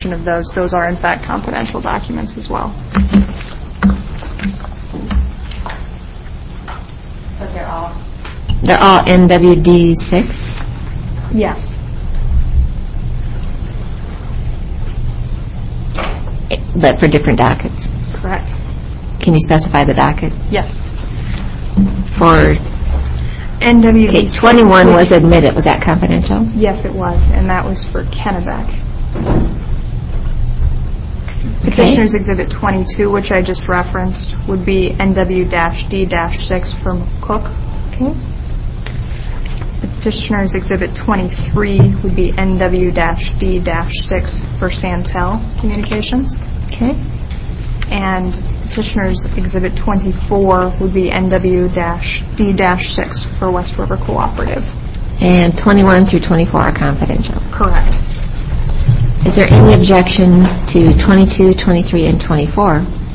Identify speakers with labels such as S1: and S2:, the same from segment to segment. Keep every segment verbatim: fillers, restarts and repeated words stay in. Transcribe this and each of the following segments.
S1: of those, those are in fact confidential documents as well.
S2: So they're all they're all N W D six?
S1: Yes.
S2: But for different dockets?
S1: Correct.
S2: Can you specify the docket?
S1: Yes.
S2: For
S1: N W D six.
S2: Okay, twenty-one was admitted. Was that confidential?
S1: Yes, it was, and that was for Kennebec. Petitioner's Exhibit twenty-two, which I just referenced, would be N W D six from Cook.
S2: Okay.
S1: Petitioner's Exhibit twenty-three would be N W D six for Santel Communications.
S2: Okay.
S1: And Petitioner's Exhibit twenty-four would be N W D six for West River Cooperative.
S2: And twenty-one through twenty-four are confidential?
S1: Correct.
S2: Is there any objection to twenty-two, twenty-three, and twenty-four?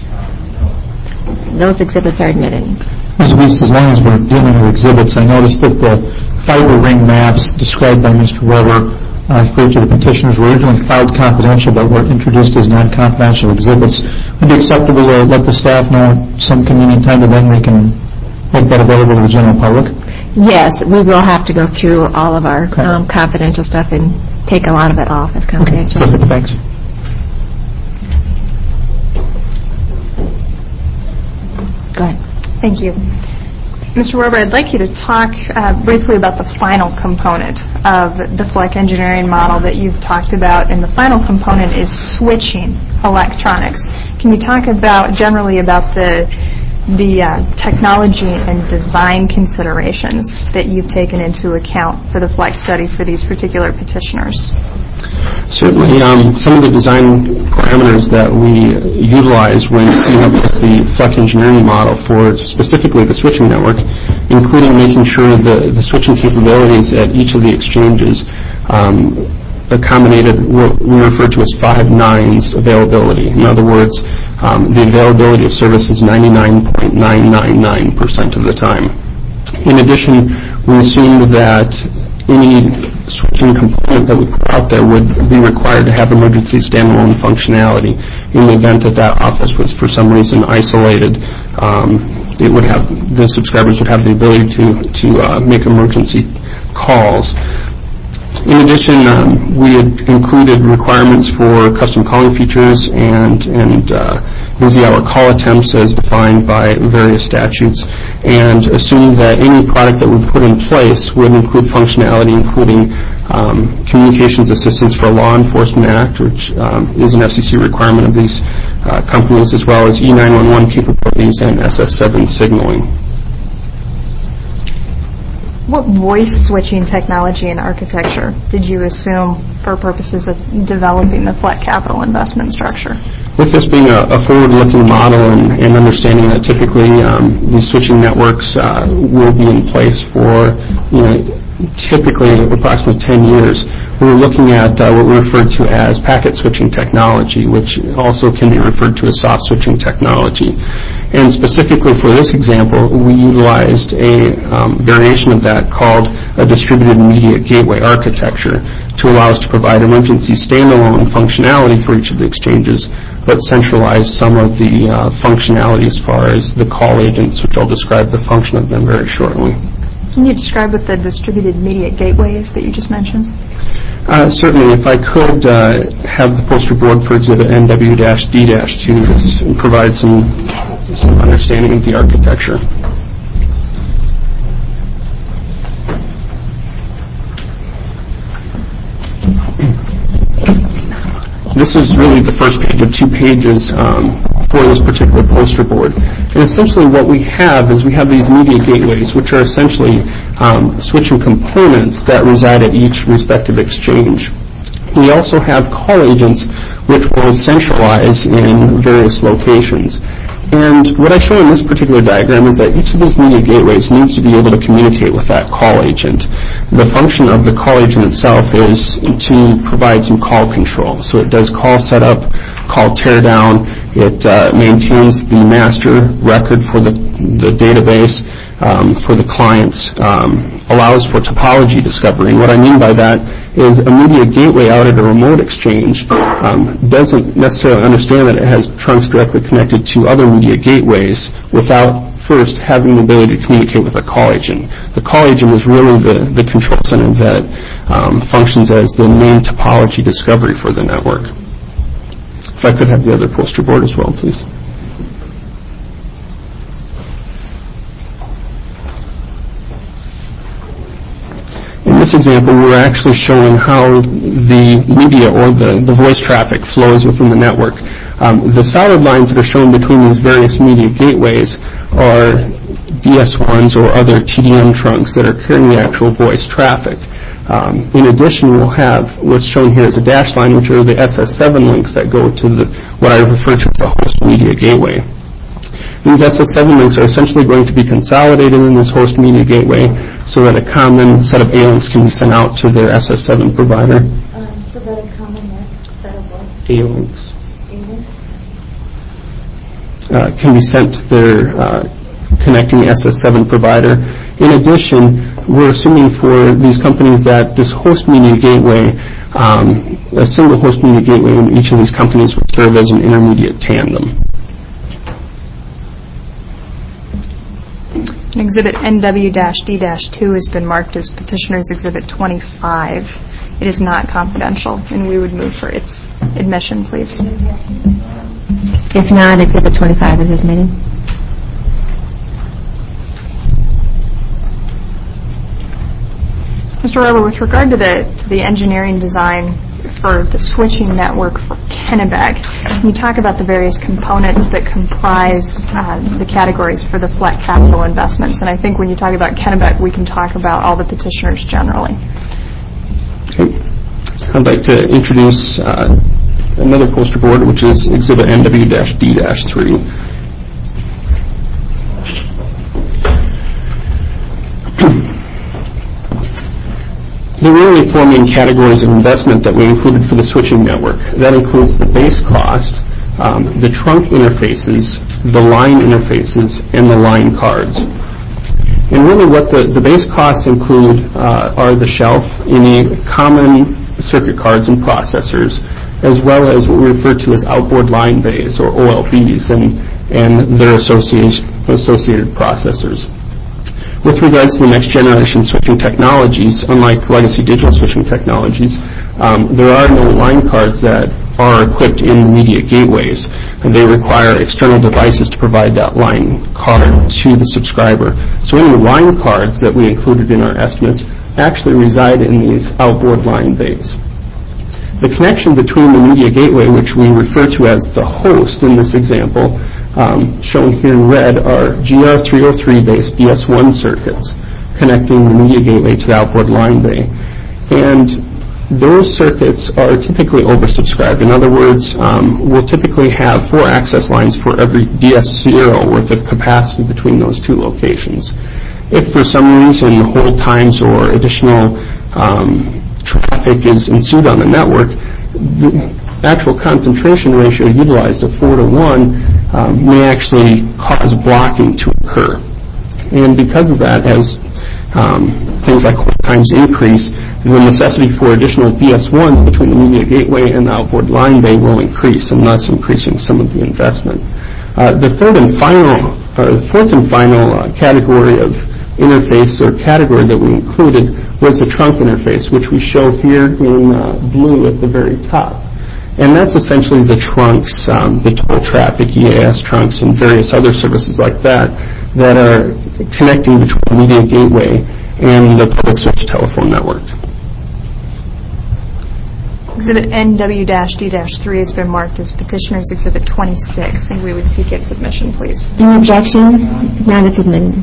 S2: Those exhibits are admitted.
S3: Miz Weiss, as long as we're dealing with exhibits, I noticed that the fiber ring maps described by Mister Weber uh, for each of the petitioners were originally filed confidential but were introduced as non-confidential exhibits. Would it be acceptable to let the staff know at some convenient time that then we can make that available to the general public?
S2: Yes, we will have to go through all of our
S3: okay.
S2: um, confidential stuff and take a lot of it off as confidential.
S3: Okay. Perfect, thanks.
S2: Go ahead.
S1: Thank you. Mister Weber, I'd like you to talk uh, briefly about the final component of the Fleck engineering model that you've talked about, and the final component is switching electronics. Can you talk about generally about the the uh, technology and design considerations that you've taken into account for the Fleck study for these particular petitioners?
S4: Certainly. Um, some of the design parameters that we utilize when coming up with the Fleck engineering model for specifically the switching network, including making sure the, the switching capabilities at each of the exchanges um, accommodated what we refer to as five nines availability. In other words, um, the availability of service is ninety-nine point nine nine nine percent of the time. In addition, we assumed that any switching component that we put out there would be required to have emergency standalone functionality. In the event that that office was for some reason isolated, um, it would have the subscribers would have the ability to to uh, make emergency calls. In addition, um, we had included requirements for custom calling features and, and uh, busy hour call attempts as defined by various statutes, and assumed that any product that we put in place would include functionality including um, Communications Assistance for Law Enforcement Act, which um, is an F C C requirement of these uh, companies, as well as E nine one one capabilities and S S seven signaling.
S1: What voice switching technology and architecture did you assume for purposes of developing the Fleck capital investment structure?
S4: With this being a, a forward-looking model and, and understanding that typically um, these switching networks uh, will be in place for, you know, typically approximately ten years, we were looking at uh, what we referred to as packet switching technology, which also can be referred to as soft switching technology. And specifically for this example, we utilized a um, variation of that called a distributed media gateway architecture to allow us to provide emergency standalone functionality for each of the exchanges, but centralize some of the uh, functionality as far as the call agents, which I'll describe the function of them very shortly.
S1: Can you describe what the distributed media gateway is that you just mentioned?
S4: Uh, certainly. If I could uh, have the poster board for Exhibit N W D two and provide some, some understanding of the architecture. This is really the first page of two pages um, for this particular poster board. And essentially what we have is we have these media gateways, which are essentially um, switching components that reside at each respective exchange. We also have call agents, which will centralize in various locations. And what I show in this particular diagram is that each of these media gateways needs to be able to communicate with that call agent. The function of the call agent itself is to provide some call control. So it does call setup, call teardown. It uh, maintains the master record for the, the database um, for the clients, um, allows for topology discovery. And what I mean by that is a media gateway out at a remote exchange um, doesn't necessarily understand that it has trunks directly connected to other media gateways without first having the ability to communicate with a call agent. The call agent is really the, the control center that um, functions as the main topology discovery for the network. If I could have the other poster board as well, please. In this example, we're actually showing how the media or the, the voice traffic flows within the network. Um, the solid lines that are shown between these various media gateways are D S ones or other T D M trunks that are carrying the actual voice traffic. Um, in addition, we'll have what's shown here as a dashed line, which are the S S seven links that go to the, what I refer to as the host media gateway. These S S seven links are essentially going to be consolidated in this host media gateway so that a common set of A links can be sent out to their S S seven provider.
S2: Um, so that a common set of what?
S4: A links.
S2: A links?
S4: Uh, can be sent to their uh, connecting S S seven provider. In addition, we're assuming for these companies that this host media gateway, um, a single host media gateway in each of these companies would serve as an intermediate tandem.
S1: Exhibit N W D two has been marked as Petitioner's Exhibit twenty-five. It is not confidential, and we would move for its admission, please.
S2: If not, Exhibit twenty-five is admitted.
S1: Mister Weber, with regard to the to the engineering design for the switching network for Kennebec, can you talk about the various components that comprise uh, the categories for the flat capital investments? And I think when you talk about Kennebec, we can talk about all the petitioners generally.
S4: Okay. I'd like to introduce uh, another poster board, which is Exhibit N W D three. There are really four main categories of investment that we included for the switching network. That includes the base cost, um, the trunk interfaces, the line interfaces, and the line cards. And really what the, the base costs include uh, are the shelf, any common circuit cards and processors, as well as what we refer to as outboard line bays, or O L Bs, and, and their associated, associated processors. With regards to the next generation switching technologies, unlike legacy digital switching technologies, um, there are no line cards that are equipped in the media gateways. And they require external devices to provide that line card to the subscriber. So any line cards that we included in our estimates actually reside in these outboard line bays. The connection between the media gateway, which we refer to as the host in this example, um, shown here in red, are G R three oh three-based D S one circuits connecting the media gateway to the outboard line bay. And those circuits are typically oversubscribed. In other words, um, we'll typically have four access lines for every D S zero worth of capacity between those two locations. If for some reason hold times or additional um, traffic is ensued on the network, the actual concentration ratio utilized of four to one um, may actually cause blocking to occur. And because of that, as um, things like hold times increase, the necessity for additional D S one between the media gateway and the outboard line bay will increase, and thus increasing some of the investment. Uh, the third and final, or the fourth and final uh, category of interface or category that we included was the trunk interface, which we show here in uh, blue at the very top. And that's essentially the trunks, um, the toll traffic, E A S trunks, and various other services like that that are connecting between the media gateway and the public switch telephone network.
S1: Exhibit N W D three has been marked as Petitioner's Exhibit twenty-six, and we would seek its submission, please.
S2: Any objection? If not, it's admitted.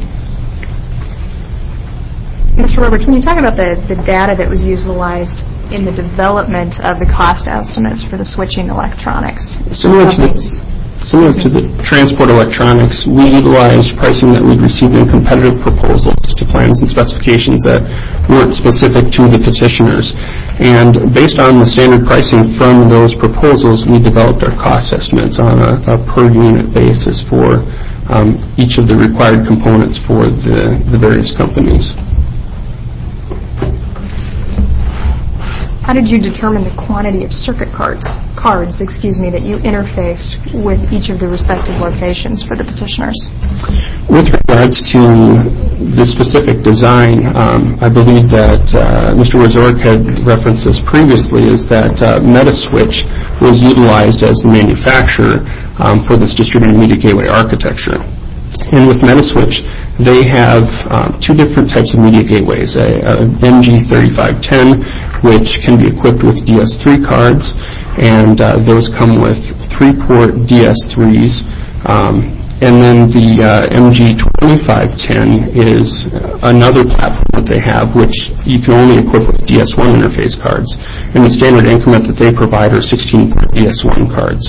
S1: Mister Weber, can you talk about the, the data that was utilized in the development of the cost estimates for the switching electronics?
S4: Similar to the, similar to the transport electronics, we utilized pricing that we'd received in competitive proposals to plans and specifications that weren't specific to the petitioners. And based on the standard pricing from those proposals, we developed our cost estimates on a, a per unit basis for um, each of the required components for the, the various companies.
S1: How did you determine the quantity of circuit cards, cards, excuse me, that you interfaced with each of the respective locations for the petitioners?
S4: With regards to the specific design, um, I believe that uh, Mister Wazorek had referenced this previously, is that uh, Metaswitch was utilized as the manufacturer um, for this distributed media gateway architecture. And with Metaswitch, they have um, two different types of media gateways, a, a M G thirty-five ten, which can be equipped with D S three cards, and uh, those come with three-port D S threes. Um, and then the uh, M G twenty-five ten is another platform that they have, which you can only equip with D S one interface cards. And the standard increment that they provide are sixteen-port D S one cards.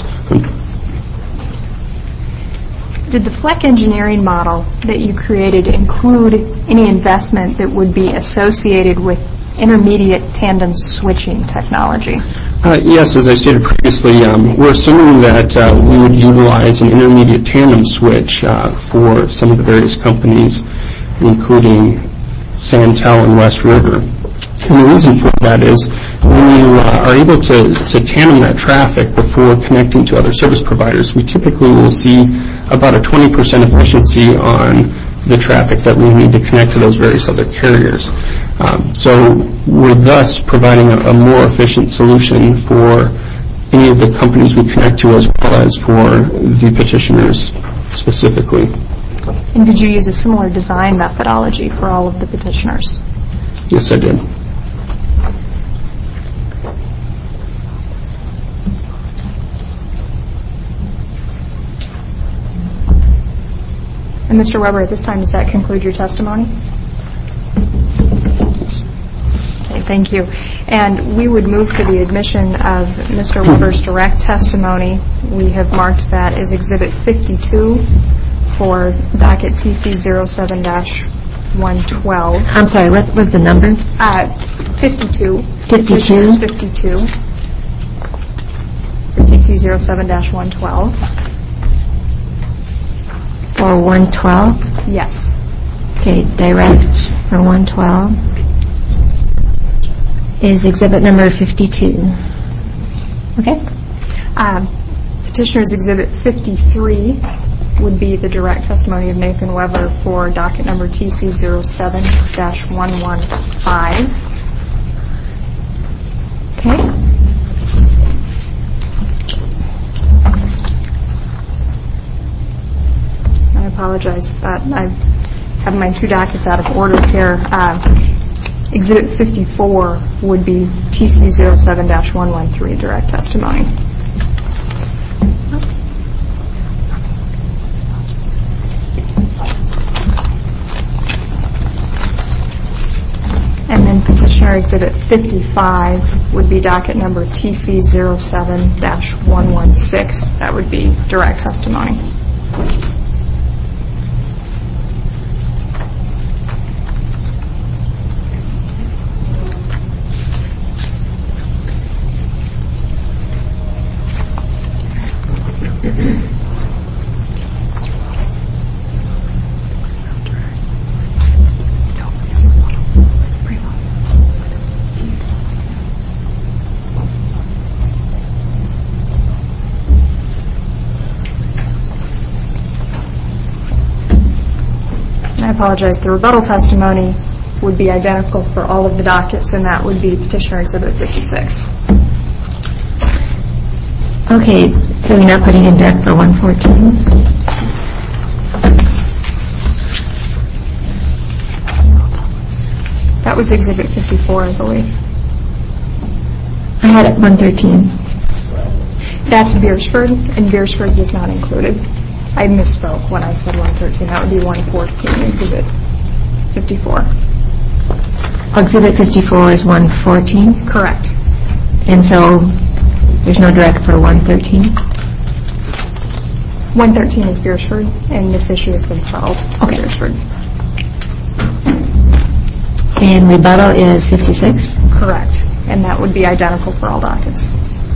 S1: Did the Fleck engineering model that you created include any investment that would be associated with intermediate tandem switching technology?
S4: Uh, yes, as I stated previously, um, we're assuming that uh, we would utilize an intermediate tandem switch uh, for some of the various companies, including Santel and West River. And the reason for that is when you uh, are able to, to tandem that traffic before connecting to other service providers, we typically will see about a twenty percent efficiency on the traffic that we need to connect to those various other carriers. Um, so we're thus providing a, a more efficient solution for any of the companies we connect to, as well as for the petitioners specifically.
S1: And did you use a similar design methodology for all of the petitioners?
S4: Yes, I did.
S1: And Mister Weber, at this time, does that conclude your testimony? Okay, thank you. And we would move to the admission of Mister Weber's direct testimony. We have marked that as Exhibit fifty-two for docket T C zero seven dash one twelve.
S2: I'm sorry, what was the number?
S1: Uh, fifty-two.
S2: fifty-two?
S1: fifty-two. For T C zero seven dash one twelve.
S2: For one twelve?
S1: Yes.
S2: Okay, direct for one twelve is exhibit number fifty-two. Okay.
S1: Um, Petitioner's Exhibit fifty-three would be the direct testimony of Nathan Weber for docket number T C zero seven dash one one five. Okay. I apologize that I have my two dockets out of order here. Uh, Exhibit fifty-four would be T C zero seven dash one one three direct testimony. And then Petitioner Exhibit fifty-five would be docket number T C zero seven dash one one six. That would be direct testimony. I apologize. The rebuttal testimony would be identical for all of the dockets, and that would be Petitioner Exhibit fifty-six.
S2: Okay, so you're not putting in direct for one fourteen?
S1: That was Exhibit fifty-four, I believe.
S2: I had it one thirteen.
S1: That's Beersford, and Beersford's is not included. I misspoke when I said one thirteen. That would be one fourteen, Exhibit fifty-four.
S2: Exhibit fifty-four is one fourteen?
S1: Correct.
S2: And so there's no direct for one thirteen?
S1: one thirteen is Beersford, and this issue has been settled.
S2: Okay.
S1: Beersford.
S2: And rebuttal is fifty-six?
S1: Correct. And that would be identical for all dockets.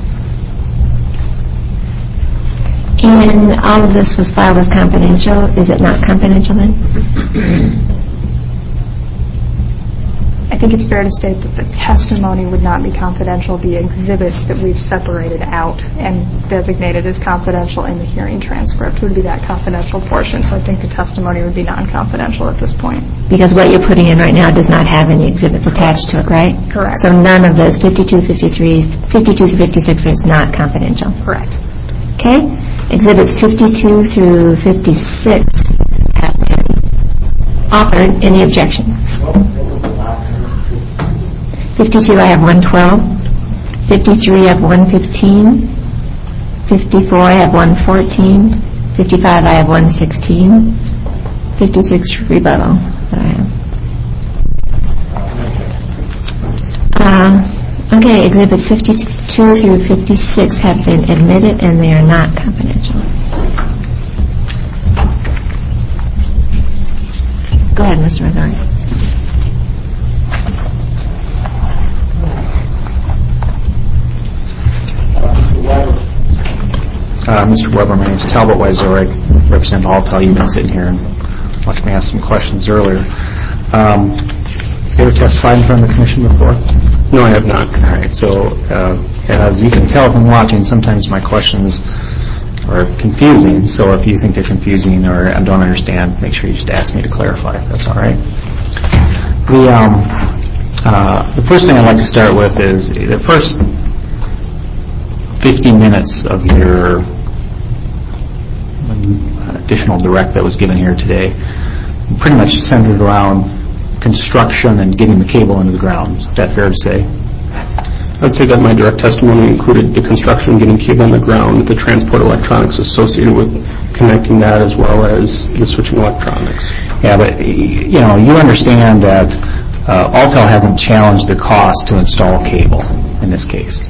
S2: And all of this was filed as confidential. Is it not confidential then?
S1: I think it's fair to state that the testimony would not be confidential. The exhibits that we've separated out and designated as confidential in the hearing transcript would be that confidential portion. So I think the testimony would be non-confidential at this point.
S2: Because what you're putting in right now does not have any exhibits attached to it, right?
S1: Correct.
S2: So none of those fifty-two, fifty-three, fifty-two through fifty-six is not confidential.
S1: Correct.
S2: Okay. Exhibits fifty-two through fifty-six have been offered. Any objection? fifty-two, I have one twelve. fifty-three, I have one fifteen. fifty-four, I have one fourteen. fifty-five, I have one sixteen. fifty-six, rebuttal that I have. Uh, okay, exhibits fifty-two through fifty-six have been admitted and they are not confidential. Go ahead, Mister Rosario.
S5: Uh, Mister Weber, my name is Talbot Weiser. I represent Altel. You've been sitting here and watched me ask some questions earlier. Um, you ever testified in front of the commission before?
S4: No, I have not.
S5: All right. So, uh, as you can tell from watching, sometimes my questions are confusing. So if you think they're confusing or I don't understand, make sure you just ask me to clarify, if that's all right. The, um, uh, the first thing I'd like to start with is the first fifty minutes of your additional direct that was given here today pretty much centered around construction and getting the cable into the ground. Is that fair to say?
S4: I'd say that my direct testimony included the construction, getting cable on the ground, the transport electronics associated with connecting that, as well as the switching electronics.
S5: Yeah, but you know, you understand that uh, Altel hasn't challenged the cost to install cable in this case.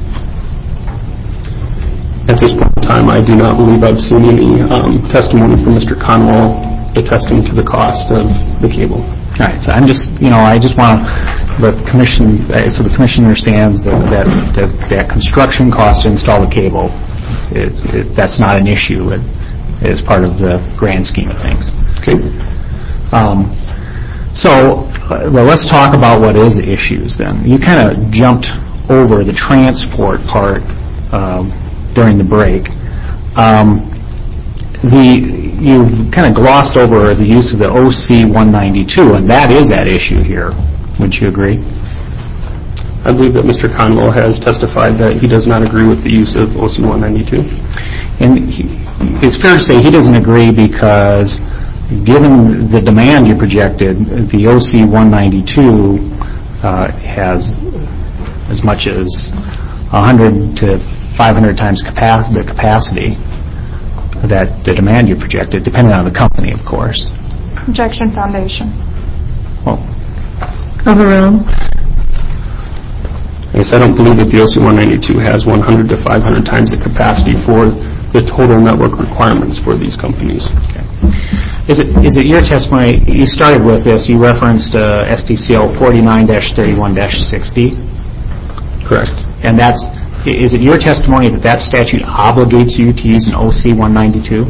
S4: At this point in time, I do not believe I've seen any um, testimony from Mister Conwell attesting to the cost of the cable.
S5: All right, so I'm just, you know, I just want the commission, uh, so the commission understands that that, that that construction cost to install the cable, it, it, that's not an issue. It is part of the grand scheme of things.
S4: Okay.
S5: Um, so, uh, well, let's talk about what is issues then. You kind of jumped over the transport part um, during the break. Um, the you've kind of glossed over the use of the O C one ninety-two, and that is at issue here. Wouldn't you agree?
S4: I believe that Mister Conwell has testified that he does not agree with the use of O C one ninety-two.
S5: And he, it's fair to say he doesn't agree because, given the demand you projected, the O C one ninety-two uh, has as much as one hundred to five hundred times capac- the capacity that the demand you projected, depending on the company, of course.
S1: Objection, Foundation.
S5: Well,
S2: Overruled.
S4: Yes, I don't believe that the O C one ninety-two has one hundred to five hundred times the capacity for the total network requirements for these companies.
S5: okay. Is it is it your testimony? You started with this. You referenced uh, S D C L forty-nine dash thirty-one dash sixty.
S4: Correct.
S5: And that's, is it your testimony that that statute obligates you to use an O C one ninety-two?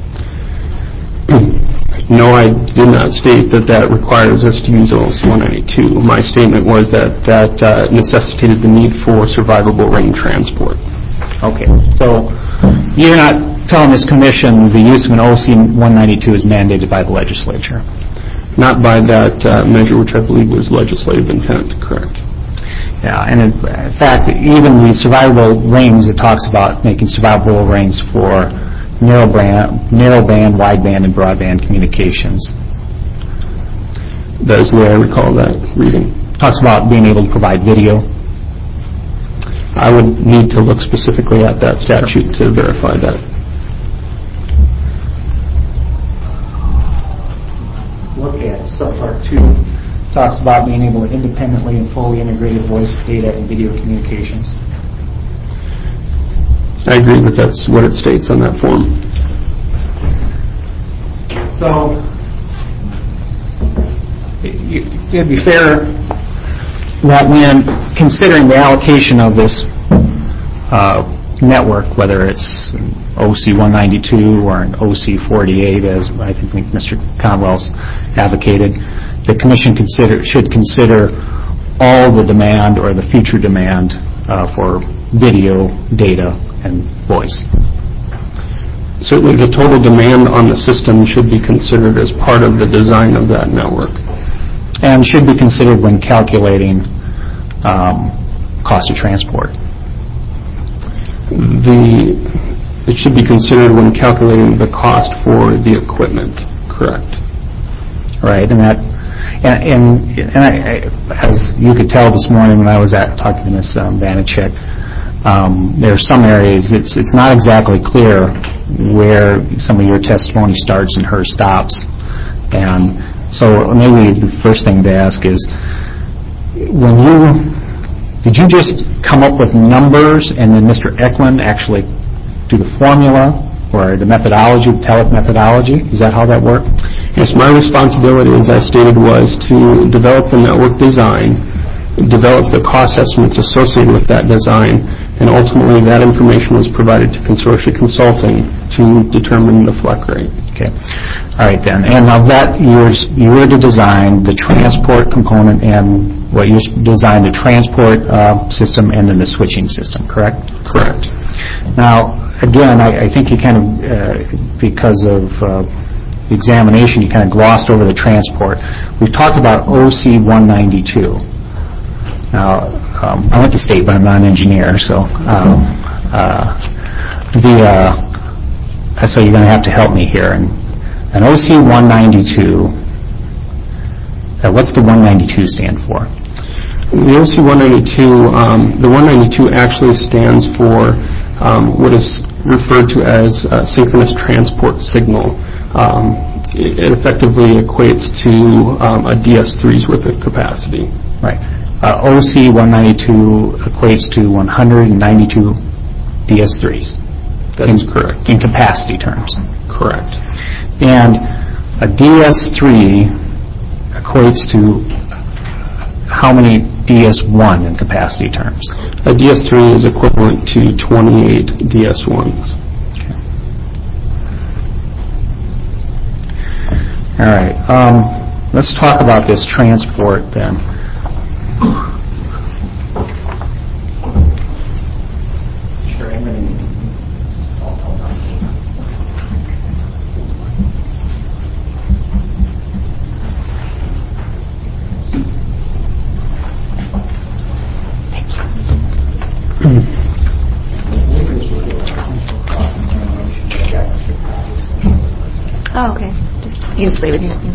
S4: No, I did not state that that requires us to use O C one ninety-two. My statement was that that uh, necessitated the need for survivable range transport.
S5: Okay. So you're not telling this commission the use of an O C one ninety-two is mandated by the legislature?
S4: Not by that uh, measure, which I believe was legislative intent. Correct.
S5: Yeah, and in, in fact, even the survivable rings, it talks about making survivable rings for narrow band, narrow band, wideband, and broadband communications.
S4: That is the way I recall that reading.
S5: It talks about being able to provide video.
S4: I would need to look specifically at that statute to verify that.
S5: Look at subpart two. Talks about being able to independently and fully integrated voice, data, and video communications.
S4: I agree that that's what it states on that form.
S5: So it would be fair that when considering the allocation of this uh, network, whether it's an O C one ninety-two or an O C forty-eight, as I think Mister Conwell's advocated, the commission consider, should consider all the demand or the future demand uh, for video, data, and voice.
S4: Certainly the total demand on the system should be considered as part of the design of that network.
S5: And should be considered when calculating um, cost of transport.
S4: The, it should be considered when calculating the cost for the equipment, correct?
S5: Right, and that, and, and, and I, I, as you could tell this morning when I was at, talking to Miz Um, Vanacek, um, there are some areas it's it's not exactly clear where some of your testimony starts and hers stops, and so maybe the first thing to ask is, when you did you just come up with numbers and then Mister Eklund actually do the formula or the methodology, the Telek methodology? Is that how that worked?
S4: Yes, my responsibility, as I stated, was to develop the network design, develop the cost estimates associated with that design, and ultimately that information was provided to Consortia Consulting to determine the F L E C rate.
S5: Okay. All right then. And now that you were, you were to design the transport component and what you designed the transport uh, system and then the switching system, correct?
S4: Correct.
S5: Now, again, I, I think you kind of, uh, because of uh, the examination, you kind of glossed over the transport. We've talked about O C one ninety-two. Now, um, I went to state, but I'm not an engineer, so um, uh, the uh, so you're going to have to help me here. And an O C one ninety-two, uh, what's the one ninety-two stand for?
S4: The O C one ninety-two, um, the one ninety-two actually stands for um, what is referred to as uh, synchronous transport signal. Um, it, it effectively equates to um, a D S three's worth of capacity.
S5: Right. Uh, O C one ninety-two equates to one hundred ninety-two D S threes.
S4: That
S5: in,
S4: is correct.
S5: In capacity terms.
S4: Correct.
S5: And a D S three equates to how many D S one in capacity terms?
S4: A D S three is equivalent to twenty-eight D S ones.
S5: Okay. All right. Um, let's talk about this transport then. Sure, I'm going to
S2: Oh, okay. Just you just leave it here.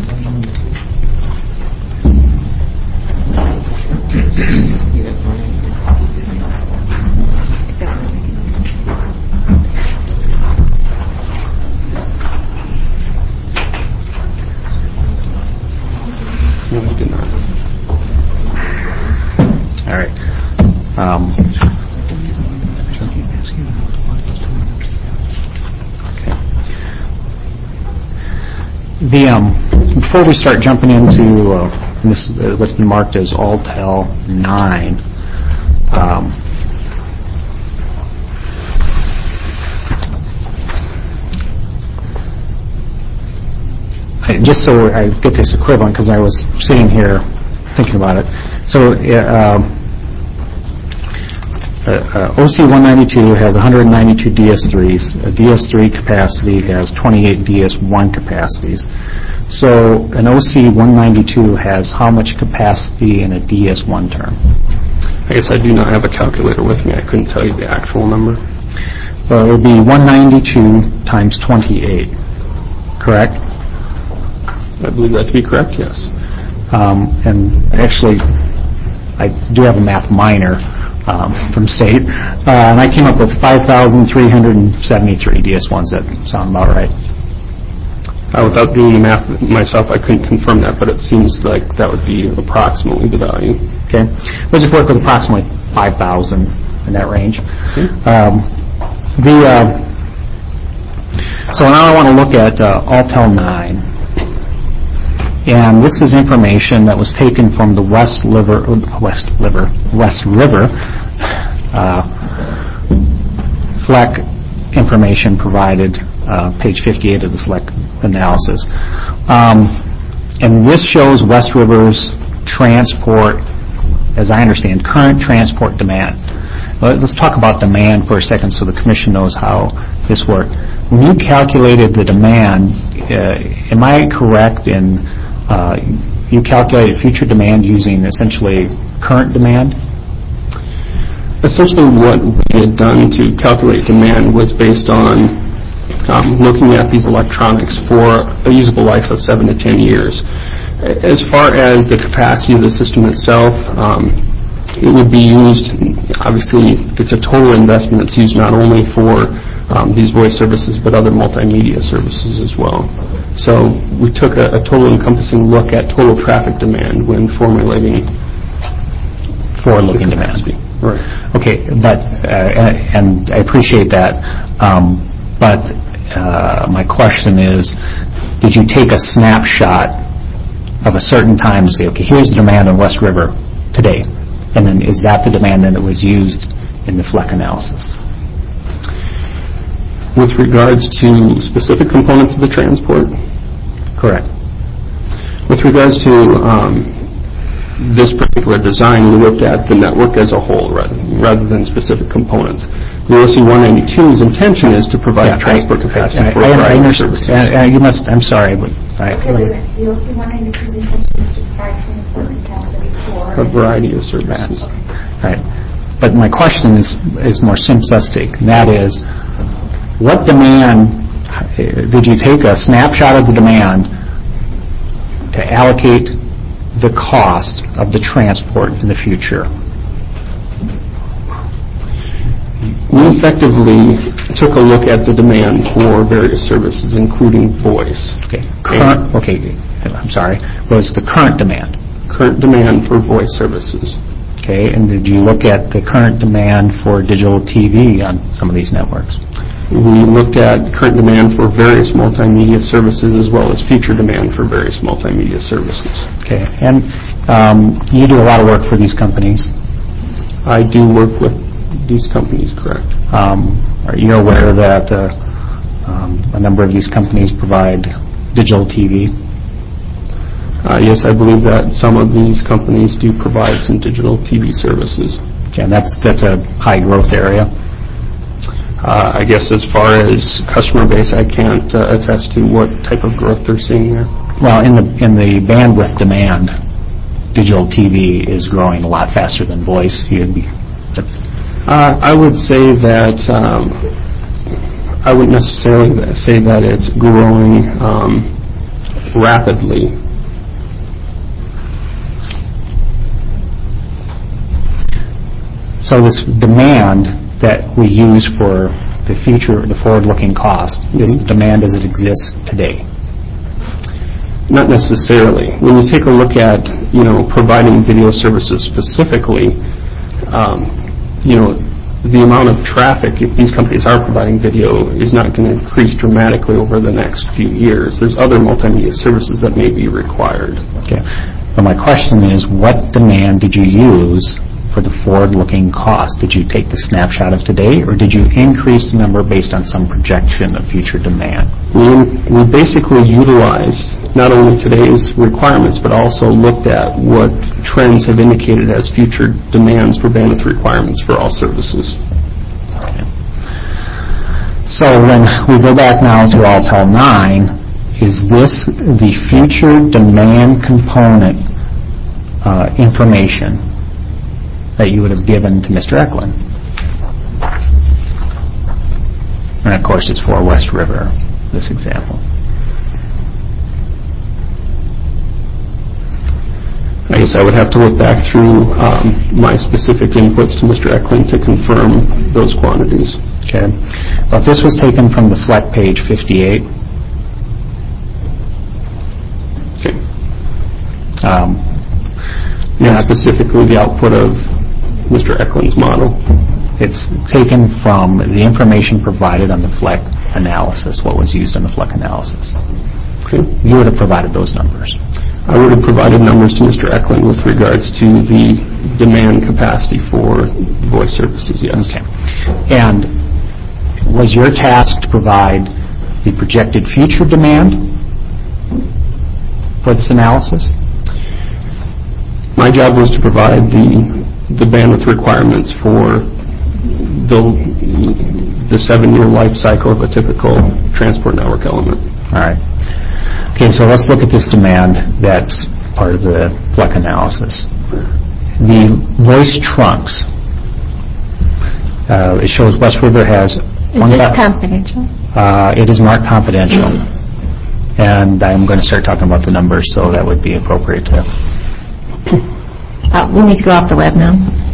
S4: No, we did not.
S5: All right. Um, okay. The um, before we start jumping into uh, this, uh, what's been marked as Altel nine. Um, I, just so I get this equivalent, because I was sitting here thinking about it. So uh, uh, uh, O C one ninety-two has one hundred ninety-two D S threes. A D S three capacity has twenty-eight D S one capacities. So an O C one ninety-two has how much capacity in a D S one term?
S4: I guess I do not have a calculator with me. I couldn't tell you the actual number.
S5: Well, it would be one ninety-two times twenty-eight, correct?
S4: I believe that to be correct, yes.
S5: Um, and actually, I do have a math minor um, from state, uh, and I came up with five thousand three hundred seventy-three D S ones. That sound about right?
S4: Uh, without doing the math myself, I couldn't confirm that, but it seems like that would be approximately the value.
S5: Okay. Let's just work with approximately five thousand in that range.
S4: Okay.
S5: Um, the uh, so now I want to look at uh, Altel nine. And this is information that was taken from the West River, West River, West River uh, F L E C information provided, uh, page fifty-eight of the F L E C analysis. Um, And this shows West River's transport, as I understand, current transport demand. Let's talk about demand for a second so the Commission knows how this worked. When you calculated the demand, uh, am I correct in uh, you calculated future demand using essentially current demand?
S4: Essentially what we had done to calculate demand was based on um, looking at these electronics for a usable life of seven to ten years. As far as the capacity of the system itself, um, it would be used, obviously, it's a total investment. It's used not only for um, these voice services, but other multimedia services as well. So we took a, a total encompassing look at total traffic demand when formulating
S5: forward-looking demand.
S4: Right.
S5: Okay, but, uh, and I appreciate that, um, but uh, my question is, did you take a snapshot of a certain time to say, okay, here's the demand on West River today, and then is that the demand then that was used in the F L E C analysis?
S4: With regards to specific components of the transport?
S5: Correct.
S4: With regards to um, this particular design, we looked at the network as a whole rather, rather than specific components. The O C one ninety-two's intention is to provide yeah, transport I, capacity I, for I, a variety of services.
S5: Uh, uh, you must, I'm sorry, but I,
S2: okay, wait a minute. The O C one ninety-two's intention is to provide transport capacity for
S4: a variety of services.
S5: Right. But my question is is more simplistic, and that is, what demand, did you take a snapshot of the demand to allocate the cost of the transport in the future?
S4: We effectively took a look at the demand for various services, including voice.
S5: Okay. Current, okay, I'm sorry. What was the current demand?
S4: Current demand for voice services.
S5: Okay, and did you look at the current demand for digital T V on some of these networks?
S4: We looked at current demand for various multimedia services as well as future demand for various multimedia services.
S5: Okay, and um, you do a lot of work for these companies?
S4: I do work with these companies, correct.
S5: Um, are you aware that uh, um, a number of these companies provide digital T V?
S4: Uh, yes, I believe that some of these companies do provide some digital T V services.
S5: Okay, and that's, that's a high growth area?
S4: Uh, I guess as far as customer base, I can't uh, attest to what type of growth they're seeing there.
S5: Well, in the in the bandwidth demand, digital T V is growing a lot faster than voice. You'd be, that's
S4: uh, I would say that um, I wouldn't necessarily say that it's growing um, rapidly.
S5: So this demand that we use for the future, the forward-looking cost, mm-hmm. is the demand as it exists today?
S4: Not necessarily. When you take a look at, you know, providing video services specifically, um, you know, the amount of traffic, if these companies are providing video, is not going to increase dramatically over the next few years. There's other multimedia services that may be required.
S5: Okay. But my question is, what demand did you use for the forward-looking cost? Did you take the snapshot of today, or did you increase the number based on some projection of future demand?
S4: We, we basically utilized not only today's requirements, but also looked at what trends have indicated as future demands for bandwidth requirements for all services.
S5: Okay. So when we go back now to Altel nine, is this the future demand component uh, information that you would have given to Mister Eklund? And of course it's for West River, this example.
S4: I guess I would have to look back through um, my specific inputs to Mister Eklund to confirm those quantities.
S5: Okay. Well, if this was taken from the F L E C page fifty-eight,
S4: okay.
S5: Um,
S4: yeah, specifically the output of Mister Eklund's model.
S5: It's taken from the information provided on the F L E C analysis, what was used on the F L E C analysis.
S4: Okay.
S5: You would have provided those numbers.
S4: I would have provided numbers to Mister Eklund with regards to the demand capacity for voice services, yes.
S5: Okay. And was your task to provide the projected future demand? for this analysis?
S4: My job was to provide the the bandwidth requirements for the the seven-year life cycle of a typical transport network element.
S5: All right. Okay, so let's look at this demand that's part of the F L E C analysis. The voice trunks. Uh, it shows West River has...
S2: Is this confidential?
S5: Uh, it is marked confidential. And I'm going to start talking about the numbers, so that would be appropriate to...
S2: Uh, we need to go off the web now.